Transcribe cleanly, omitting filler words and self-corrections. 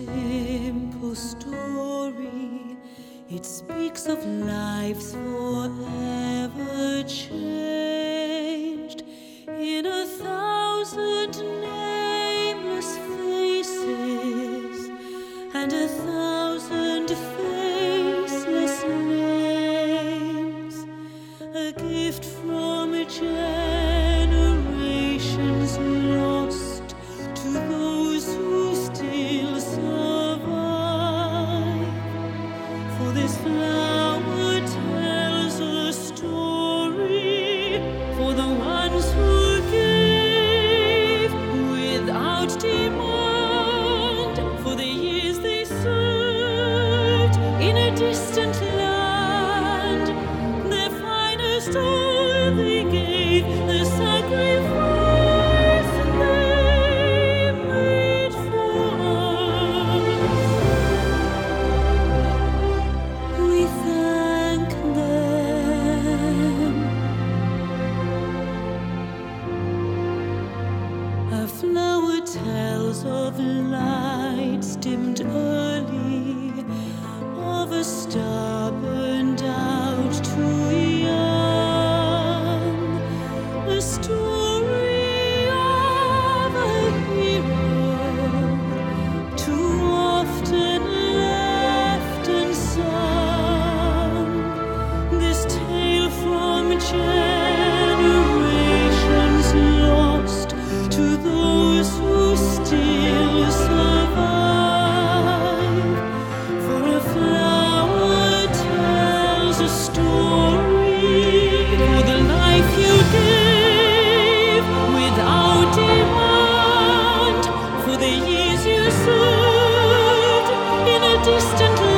simple story. It speaks of lives forever changed in 1,000 nameless faces and 1,000 faceless names. A gift from generations lost to those who still survive. For this flower tells a story for the ones who gave without demand, for the years they served in a distant land. Their finest all they gave, the sacrifice they made for us. We thank them. A flower tells of lights dimmed early, of a star burned out too young, a story of a hero too often left unsung. This tale from generations lost to those who still survive. For a flower tells a story for the life you gave without demand, for the years you served in a distant land.